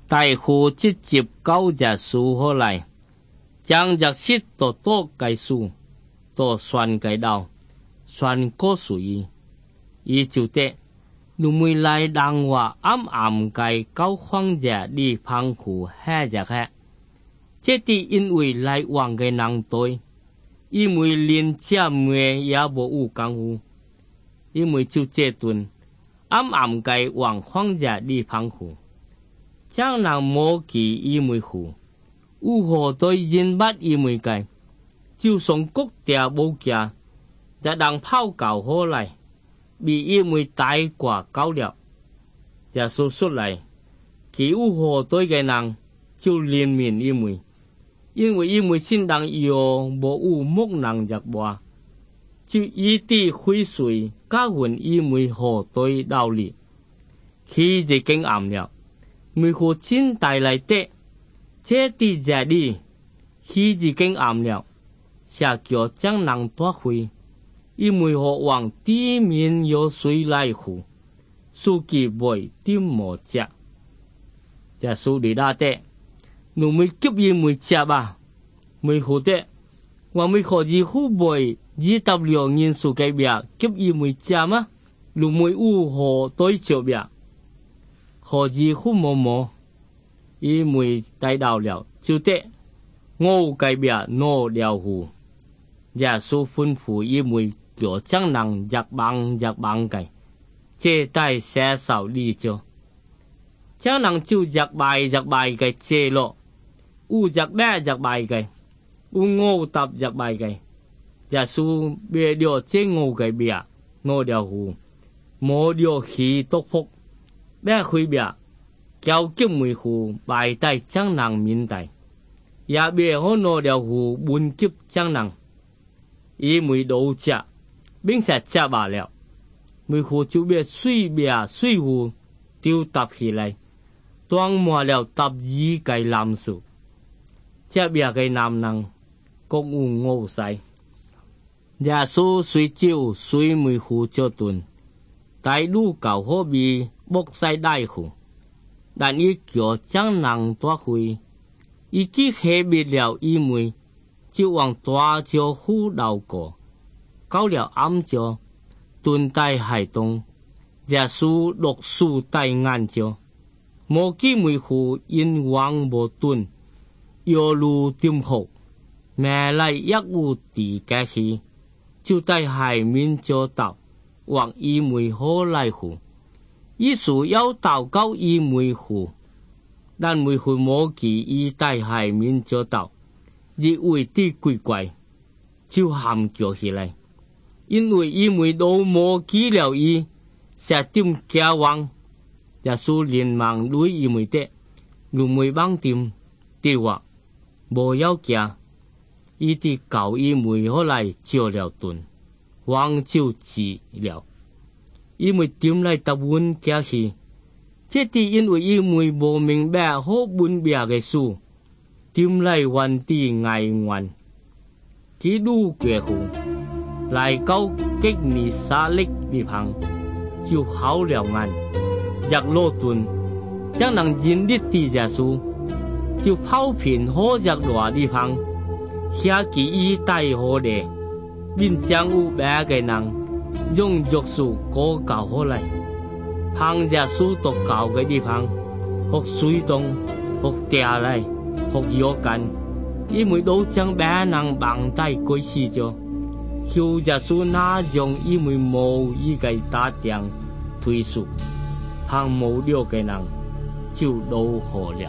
大户直接交耶稣好来，将耶稣多解书，多宣解道，宣告属伊，伊就得。如每来人話暗計交荒野地澎湖遐隻遐，這啲因為來往嘅人多，因為連這咩也無有功夫，因為就這頓暗計往荒野地澎湖，將人無記因為湖，有何對人物因為計，就算國地無家，就人拋教好來。bị因為大quả高了，耶穌出來，佢有何對嘅人就憐憫因為先人有無有木人入話，就一啲灰水加混因為何對道理，佢就經暗了，每個真大來的，這啲這啲，佢就經暗了，下腳將人奪回。因為何往地面有水來湖，數據為點無隻，這數理大的，你咪急因為隻吧，咪好的，我咪可以好為212人數嘅別急因為隻嗎？你咪有何對照別，可以好冇，因為帶到了就得，我嘅別攞了湖，耶穌吩咐因為。叫將人入網嘅，這帶寫手呢咗，將人就入賣嘅借咯，有入咩入賣嘅，有我答入賣嘅，耶穌別了這我嘅別，我了湖，冇了許多福，咩區別，叫金梅湖賣帶將人面帶，也別可攞了湖滿急將人，因為老隻。並且吃罷了，每戶就別水壺丟搭起來，裝滿了12個籃數。這別個男人共有5世。耶穌隨照水每戶就頓，大路舊可比木西大戶，但一腳將人奪回，已經黑滅了因為就往大橋湖流過。到了暗礁，頓帶海東，耶穌落樹帶眼礁，無機每戶因往無頓，有路點好，未來一有地嘅去，就帶海面礁島，往伊梅好來湖，耶穌要禱告伊梅湖，但梅湖無記伊帶海面礁島，亦為啲鬼怪，就喊叫起來。因為伊梅都無記了伊，實點家王，耶穌連忙對伊梅的，如梅幫點對話，無要驚，伊啲舊伊梅後來照了頓，王就治了，伊梅點來答問家去，這啲因為伊梅無明白好本別嘅書，點來還啲愛玩，基督嘅湖。來到吉尼撒勒地旁，就好了眼，日落頓，將人認得的耶穌，就跑遍好日落地方，下記伊帶好咧，並將有別嘅人用藥樹過教好嚟，旁耶穌讀教嘅地方，學水洞，學地嚟，學藥干，因為都將別人綁帶過死咗。求耶穌那種因為無一個打定推數，旁無了嘅人就都好了。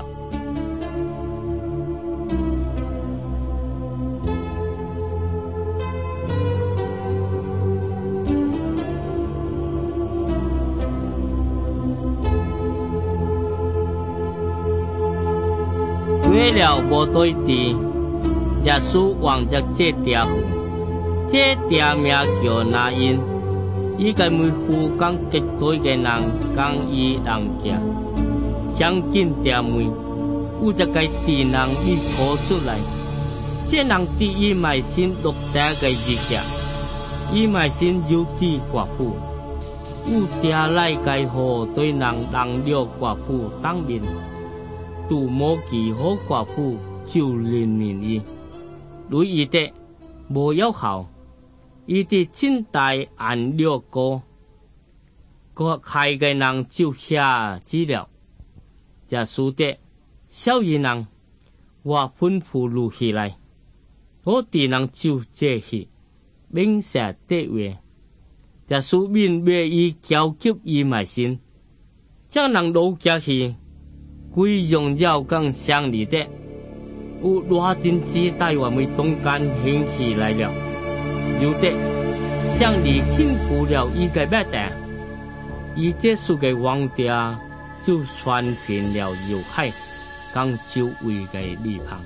為了無對地，耶穌往着這條湖。這條名叫那因，伊個每戶講敵對嘅人講伊人家，將近條梅，有一個地人被拖出來，這人第一賣先獨大嘅日家，伊賣先有啲寡婦，有條來個河對人了寡婦當面， 度摩吉和寡婦就憐憫伊，對伊的無有效，伊的真大眼略過，個害嘅人就下治療，耶穌的小兒人，我吩咐錄起來，我哋人就這去，並且得話，耶穌免為伊交給伊埋先，將人老家去，歸榮耀更上嚟的，有羅定之帶我們中間興起來了，有的上嚟傾覆了伊個白帶，伊這數個王家就傳遍了猶太，更周圍嘅地方。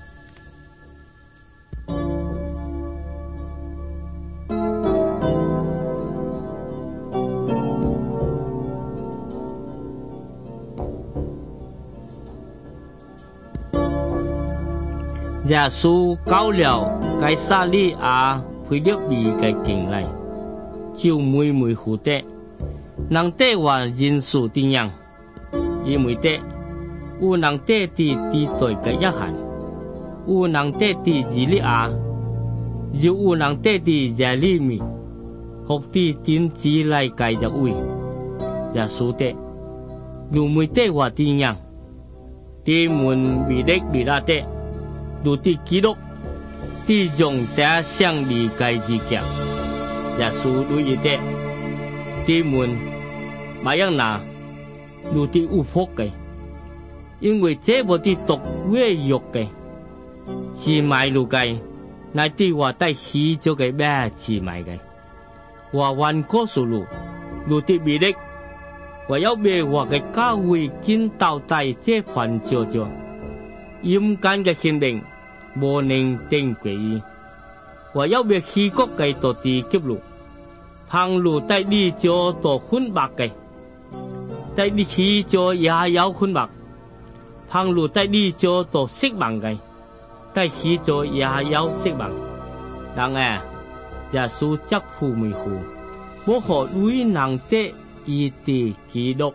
耶穌到了該撒利亞腓立比嘅境內，就每每呼的，人得話人數點樣，因為的有人得地對嘅約翰，有人得地以利亞，又有人得地耶利米，學地點子來繼續位。耶穌的如每得話點樣，地門未得離拉的。如啲基督，啲用者相離解之腳，耶穌對伊的啲門，咪樣拿，如啲有福嘅，因為這部啲毒威肉嘅，是買路嘅，乃啲話帶起咗嘅咩是買嘅，話還過數路，如啲魅力，唯有咩話嘅教會見到底這份照照。陰間嘅獻靈，無能定歸依，唯有別氣國嘅道地急路，旁路帶你做到昏白嘅，帶你去做也有昏白，旁路帶你做到色盲嘅，帶去做也有色盲。但係耶穌則負未負，不可為能得伊地基督，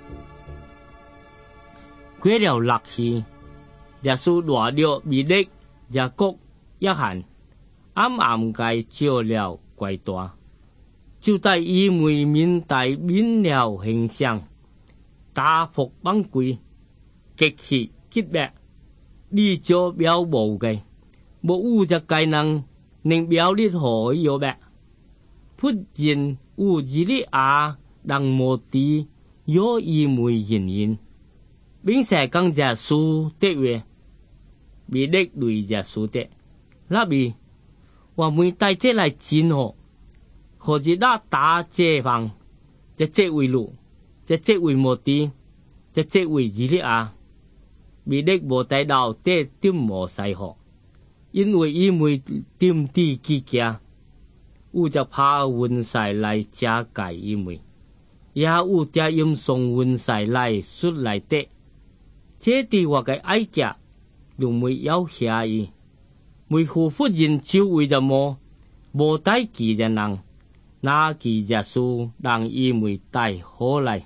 過了六氣。耶穌來了米勒、雅各、約翰，暗暗地照了鬼大，就帶伊妹面帶面了形象，大服崩潰，極其潔白，呢咗表無嘅，無有隻計能表列何有白，忽然有以利亞能無地有伊妹現現，並且講耶穌的話。米勒對耶穌的，那邊我們帶這來戰火，何止那打這棒，這為路，這為摩地，這為以利亞。米勒無帶到這點無使火，因為伊妹點地基家，有就怕運勢來加解伊妹，也有啲用送運勢來出來的，這啲我嘅愛家。用沒有下意，每戶忽然就會就無帶記嘅人，那記耶穌讓伊妹帶好嚟。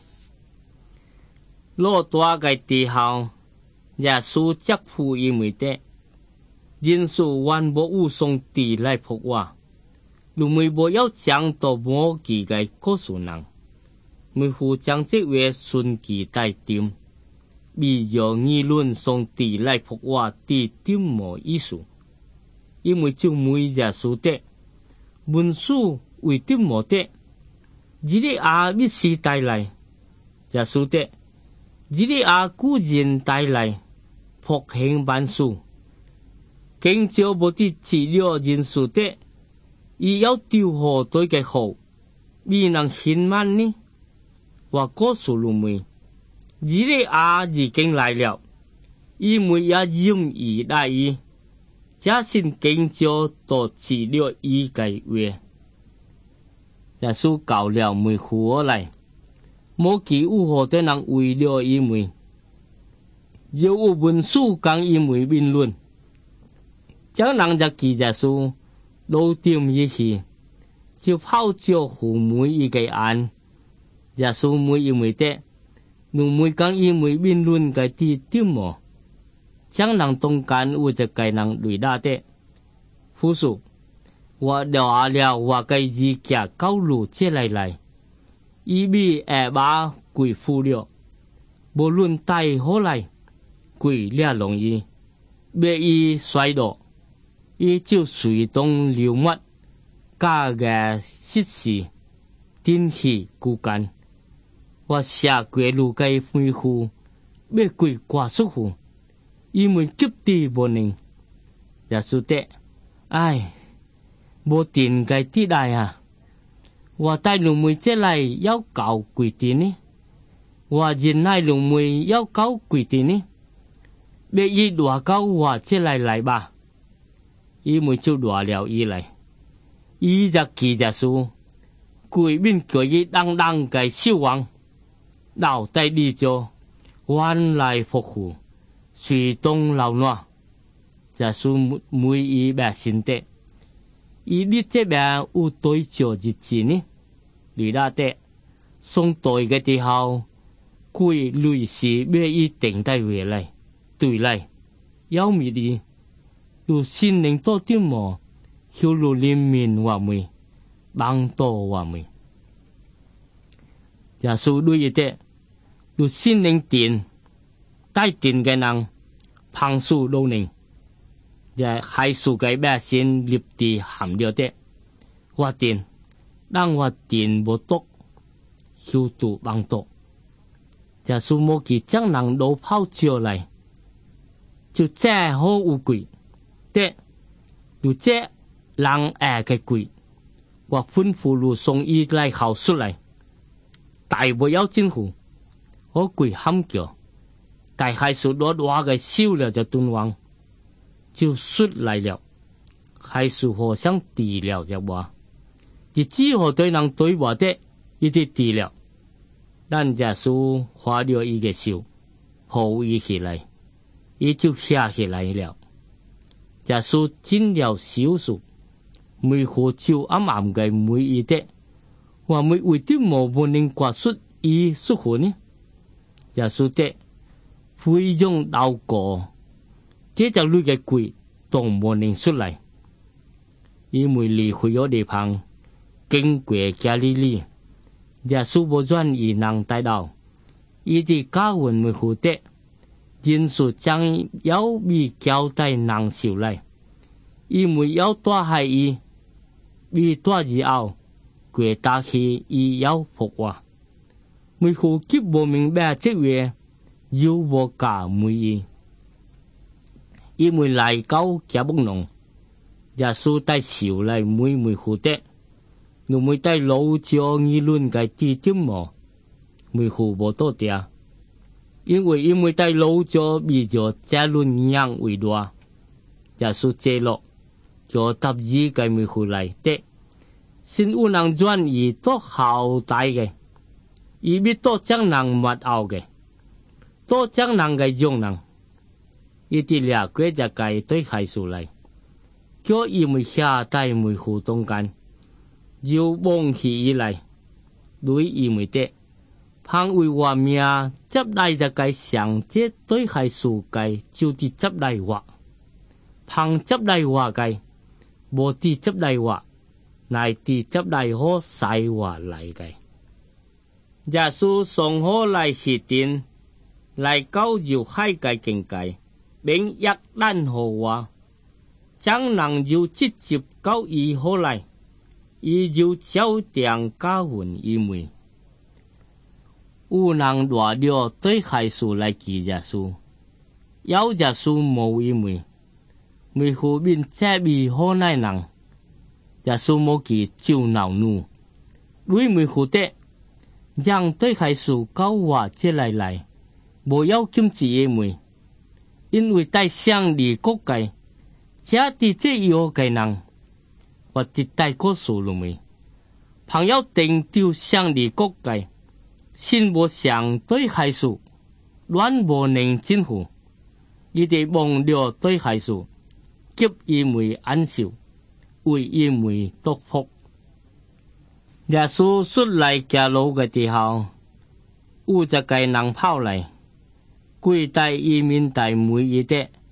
落大嘅地後，耶穌則負伊妹的，人數還無有送地來仆話，如每無有講到無記嘅個數人，每戶將這位順記帶點。必有議論上帝來仆話地點無意思，因為就每耶穌的文書為點無的，以利亞必須帶來耶穌的，以利亞固然帶來復興萬數，經照無啲治療人數的，亦有調和對嘅好，未能顯慢呢？或告訴你們。以利亞已經來了，伊妹也應而來意，這先經照到治療伊嘅話。耶穌教了梅戶來，冇其有何的人為了伊妹，又有文書講伊妹辯論，將人就記耶穌老點一起，就拋咗父母伊嘅眼，耶穌妹伊妹的。如每講伊妹辯論嘅啲點麼？ 将人中間有一個人雷打的，夫說：我聊了我嘅意見高路這嚟，伊比把鬼負了，無論帶好嚟，鬼了容易，別伊衰落，伊就隨動流物，加嘅失事，天氣孤間，我下鬼路嘅恢復，別鬼掛出乎。因為急地無能，耶穌的，唉，無電嘅啲嚟啊！我帶龍妹這嚟要搞幾點呢？我認愛龍妹要搞幾點呢？別伊話搞我這嚟吧，伊妹就話了伊嚟，伊就記耶穌，鬼面佢伊當當嘅小王，留低呢咗，還來復活。隨動流亂，耶穌每一百姓的，伊呢這邊有對照日子呢？你那的送代嘅時候，佢類似咩一定帶回嚟，對嚟，有咩啲，如心靈多啲麼？曉如裡面話梅，幫多話梅，耶穌對伊的，如心靈電。帶電嘅人，旁樹老寧，也係樹嘅百姓立地含了的。我電，當我電無毒，曉度幫毒。就數冇其將人老拋招嚟，就真好有鬼的，如這人嘅鬼，我吩咐路送伊嚟考出嚟，大無有政府，我鬼喊叫。大海樹落話嘅燒了就斷亡，就出嚟了。海樹互相地了就話，而之後對人對話的，一啲地了。但耶穌花了伊嘅手，抱伊起來，伊就下起來了。耶穌進了小樹，每戶照暗暗嘅每一的，話每為啲無能掛出伊出戶呢？耶穌的。非用刀過，這就類嘅鬼都冇能出嚟，因為離開咗地方，經過加利利，耶穌無轉而能帶到，伊啲教訓沒好的，耶穌將有比交代能少嚟，因為有多係伊，比多以後，佢打起伊有復活，沒好急無明白這嘢。要我假每意，因為嚟到加木農，耶穌帶少嚟每好的，又每帶老將議論嘅地點麼？每好無多啲，因為帶老將比咗這論樣為多，耶穌借落就答應嘅每好嚟的，先有能轉移多後代嘅，而必多將能物拗嘅。多將人嘅用人，一啲了解就計對係數嚟，叫因為下代每互動間，要忘起以嚟，對因為的，旁為話命執嚟就計上這對係數計，就啲執嚟話，旁執嚟話計，無啲執嚟話，乃啲執嚟可使話嚟計。耶穌送好嚟是點？嚟高要海嘅境界，並一單好話，將能要直接高以好嚟，伊要焦點加緩伊梅，有能話了對係數嚟記耶穌，有耶穌冇伊梅，梅後面這邊好難能，耶穌冇記照鬧怒，為梅後的，讓對係數高話這嚟。無要禁止伊梅，因為帶上離國界，這啲這樣嘅人，或者帶過數路梅，朋友定丟上離國界，先無相對係數，亂無能政府，伊哋忘了對係數，給伊梅安笑，為伊梅祝福。耶穌出嚟行路嘅時候，有一個人跑嚟。跪在伊面大每一的，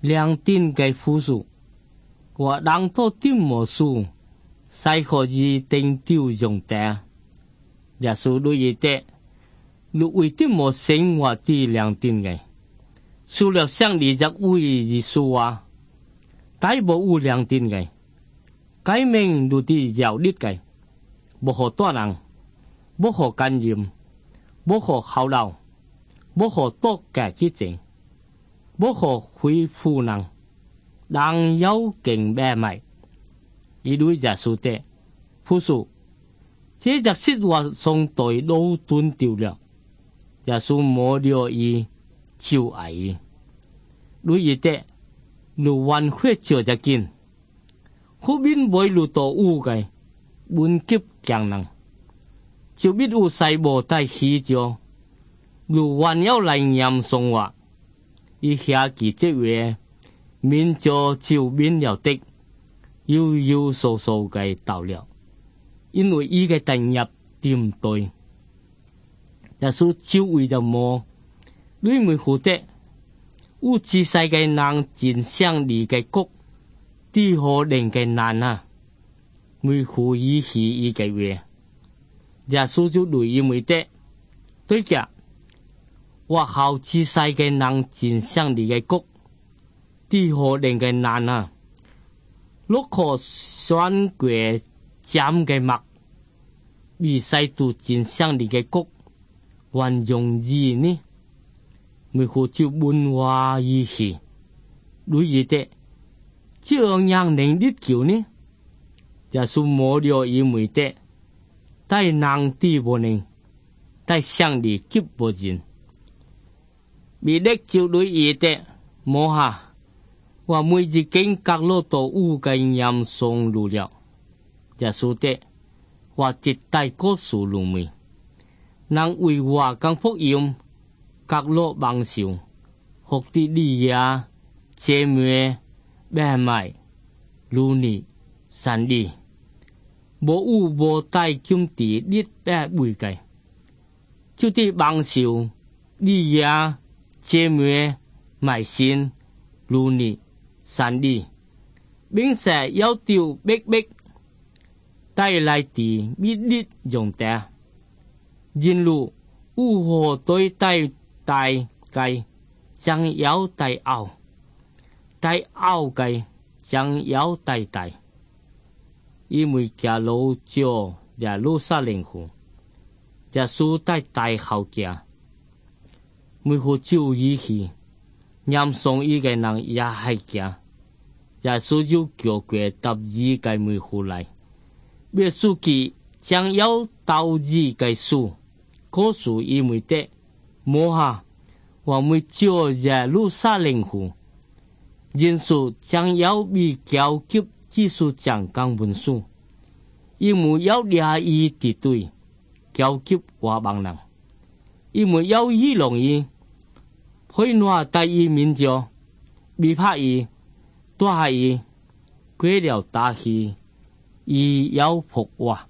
良定嘅富庶，我人都點無數，使可以定丟用的。耶穌對伊的，你為點無生活的良定嘅？除了上帝只為耶穌啊，大無有良定嘅，改名如啲有力嘅，無可多人，無可感染，無可效勞，無可多嘅之情。無可恢復人，人有勁咩咪？伊對耶穌的富庶，這就係我上對老斷掉了。耶穌摸了伊，就愛伊。對伊的，如還會照着見，後面會路到烏嘅，本急強人，就必有細胞帶起咗，如還要嚟嚴送話。以下記這話，免咗就免了的，悠悠疏疏嘅到了，因為伊嘅定入點對，耶穌就為咗麼，你咪好的，有自細嘅人戰勝你嘅國，啲可能嘅難啊，咪好意思伊嘅話，耶穌就對伊咪的，對嘅。我後自細嘅人戰勝你嘅國，啲可能嘅難啊！碌可選過斬嘅物，而世度戰勝你嘅國，還容易呢？咪好照文化意思，類似的，這樣能力橋呢？耶穌摸了伊咪的，但人啲無能，但上帝急無人。彼得就對伊的摸下，話每日經隔落到烏嘅嚴送路了。耶穌的話絕對個數路面，能為話講福音，隔落網上，學啲利亞、姐妹、妹妹、路尼、神利，無有無帶金地列白會計，就啲網上利亞。姐妹、賣線、路尼、山地，並且要丟逼逼，帶來啲密列用的，人路如何對待大計，將要帶拗，帶拗計將要帶大，因為假路咗耶路撒冷湖，耶穌帶大後家。每個注意去，嚴送伊嘅人也係嘅，耶穌就叫佢答伊嘅每個嚟，別書記將要到伊嘅書，告訴伊每的，摸下，我們叫耶路撒冷湖，人數將要比較急技術講講文書，因為要倆伊敵對，較急話幫人，因為要伊容易。會拿第一名就未怕伊，多下伊，過了大氣，伊要服話。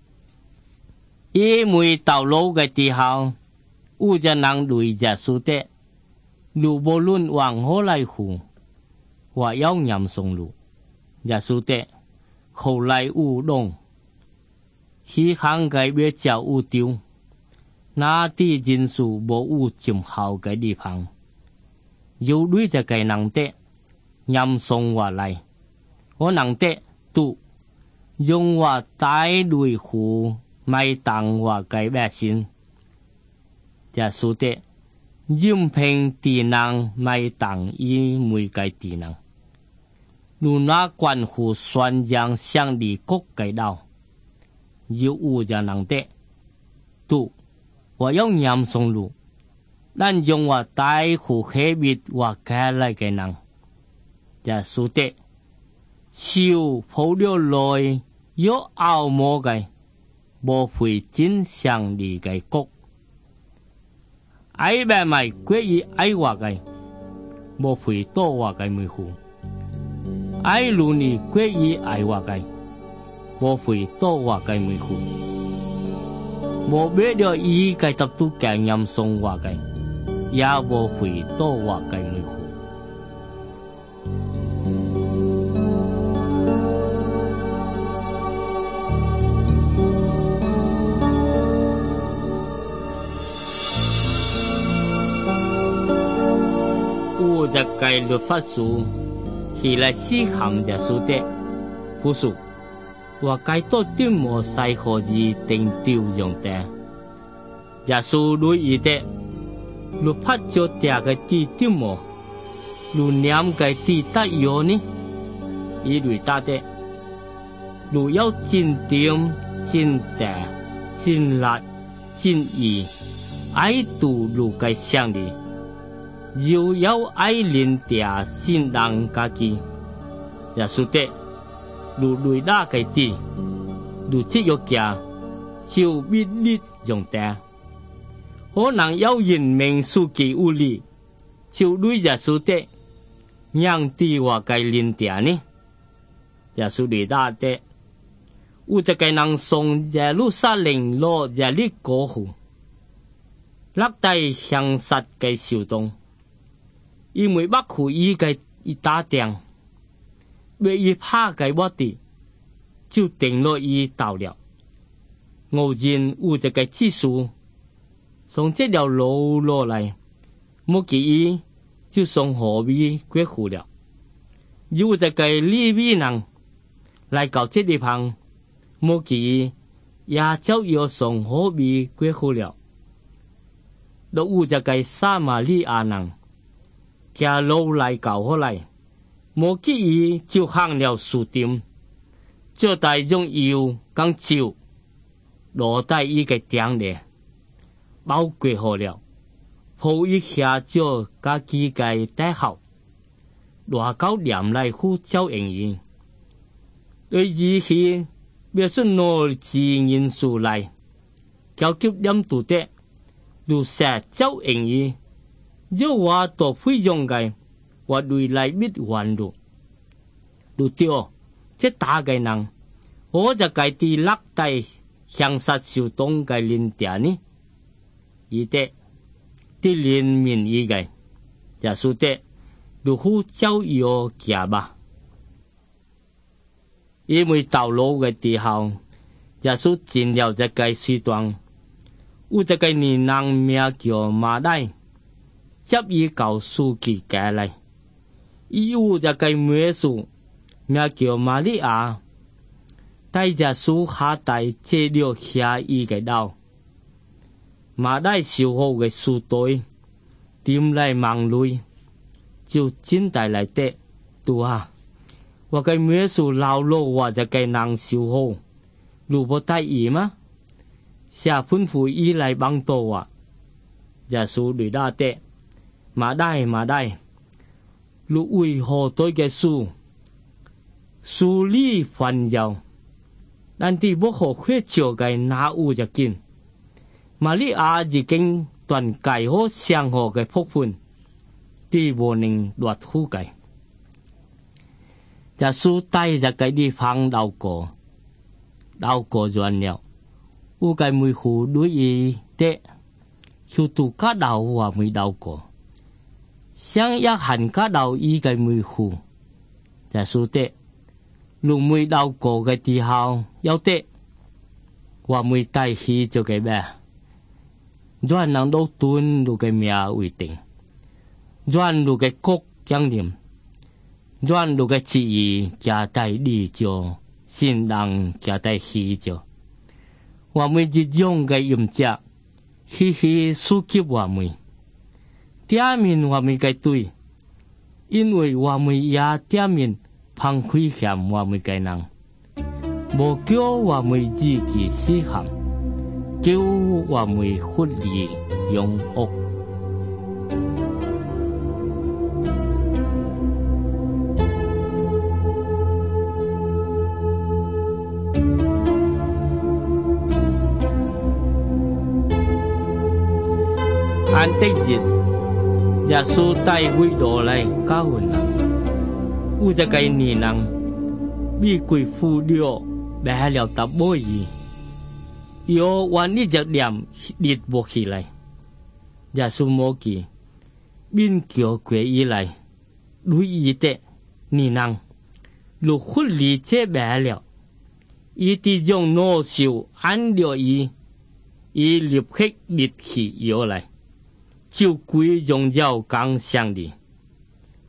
因為到路嘅地方，有隻人對耶穌的，如無論往何來乎，我要嚴送路。耶穌的，後來有弄，希行嘅別叫有丟。那啲人數無有盡好嘅地方，有對就嘅人的嚴送話嚟，我能的都用話帶對付咪當話嘅百姓，耶穌的任憑地能咪當伊每個地能，如那關乎宣揚上帝國嘅道，有就能的都。我要嚴送路，但用我帶乎黑滅我家來嘅人，耶穌的笑抱了來有傲魔嘅，無會真上帝嘅國，愛白咪歸於愛我嘅，無會多我嘅梅戶，愛路你歸於愛我嘅，無會多我嘅梅戶。無別了伊個特都經驗送話嘅，也無會多話嘅梅戶。 有一个律法师起来思考耶稣的不是我该多点摩西何以定丢用的耶稣对伊的律法就第个地点摩如念个地得有呢伊对答的如有真点真大真辣真义爱度如个相的又有爱人的心人家己耶稣的如对答个地如只有家就必立用的可能有人命数其有理就对耶稣的让地话个人的呢耶稣对答的有一个人从耶路撒冷落耶利哥湖落在乡杀嘅小洞因为北湖伊嘅一打定被伊拍嘅窝地就定落伊到了偶然有一个指数从这条路落来冇记伊就从河边过湖了有一个利未人来到这地方冇记伊也就要从河边过湖了都有一个撒玛利亚人行路来到河来冇记伊就行了树店就带用油刚照落在伊个顶里包过好了抱一下就家己个带好外高念来呼叫应伊对伊去别说挪自因素来交给念读的如蛇叫应伊有话都费用个我对来灭完路如掉这大个人我就该地落在乡杀小东个林地呢伊的啲人民伊个耶稣的如呼叫要行吧因为道路嘅地后耶稣进了一个树段有一个年人名叫马大接伊告诉佢嘅嚟伊有一个妹叔名叫玛利亚带耶稣下带接了下伊嘅道马大小好嘅树堆點嚟忙累就真帶嚟的對啊我嘅妹叔老路或者嘅人小好如不帶伊嗎下吩咐伊嚟幫到我耶穌對答的馬大如為何對嘅樹理煩擾但係不可缺少嘅那有就見瑪利亞已經斷解好上好嘅福分啲無能落苦嘅耶穌帶着嘅地方流過完了有嘅每戶對伊的就度家流話未流過想一行家流伊嘅每戶耶穌的如未流過嘅地後有的話未帶去就嘅咩專人都斷路嘅命為定專路嘅國將念專路嘅旨意加帶利就先人加帶去就我們就用嘅用者去蘇給我們第二面我們嘅對因為我們也第二面旁開險我們嘅人無叫我們自己施行叫我們忽略用惡安德節耶穌帶會落嚟教訓人有一個年人被鬼附了敗了達波爾有วันนี้จะเลี่ยมดิดบวก起來耶穌冇記邊叫鬼以來對伊的年人如忽略這敗了伊啲用攞手按了伊立刻立起腰來就鬼榮耀剛強的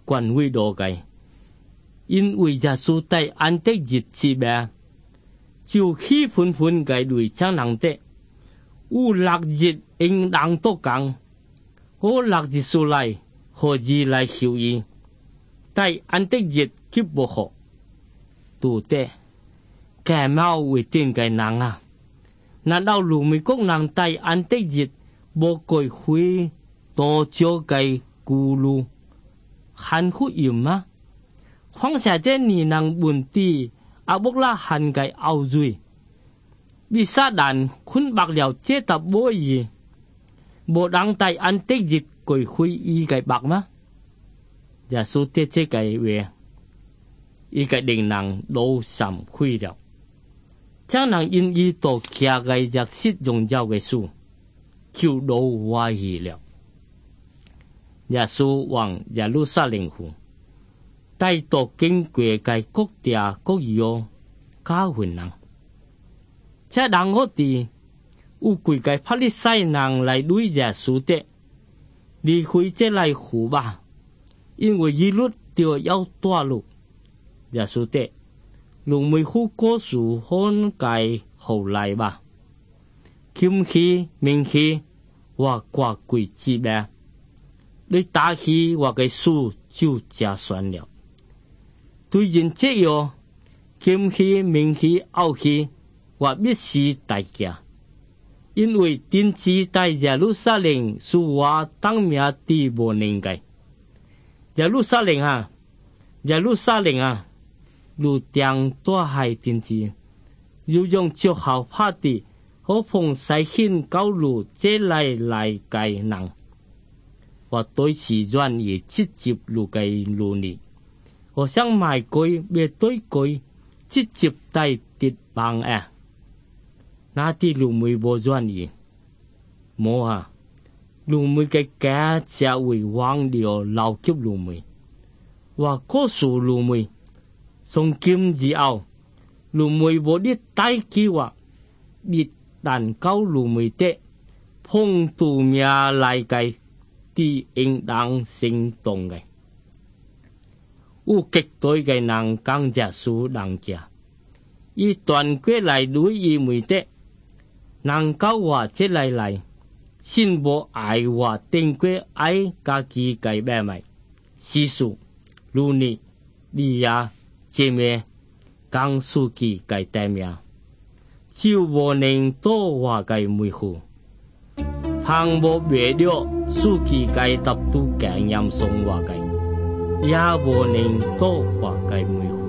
關會到嘅，因為耶穌在安息日之邊，就氣憤憤嘅對將人的，有6日應當都講，我6日出來，何以來受益？在安息日卻不好，都得，假冒為定嘅人啊！難道盧美國人在安息日無改會多少嘅咕嚕喊福音嗎？況且這你能本地阿木拉喊嘅後裔，你撒旦捆綁了這搭無義，無人在安息日改會伊嘅白嗎？耶穌的這個話，伊個令人都慚愧了。將人因伊到騎嘅日式榮耀嘅事，就都懷疑了。耶穌往耶路撒冷去，帶到經過嘅各地各鄉教訓人。這人我哋有幾個法利賽人來對耶穌的，離開這來苦吧，因為一律就要墮落。耶穌的。盧美虎歌數看計後來吧，謙虛明氣或掛貴之命，你打起我嘅書就加算了。對人這樣謙虛明氣傲氣，或必須代價，因為天子在耶路撒冷是我當命的無能嘅。耶路撒冷啊，耶路撒冷啊！如定大海天子，要用足好拍的，可碰細顯高路這來計能，或對是願意直接路計路呢？我想買句別對句，直接帶跌棒啊！那啲路妹無願意，冇啊！路妹嘅家只會忘了老級路妹，或告訴路妹。從今以後，盧梅無啲大計劃，一旦交盧梅的碰到命來計，啲應當行動嘅。有極多嘅人講耶穌人家，以團結來對伊梅的，能夠話這來，先無愛話定過愛家己嘅咩咪，事實如你呀。這咩講書記嘅代名，就無能多話嘅梅戶，行無別了書記嘅答都經驗送話嘅，也無能多話嘅梅戶。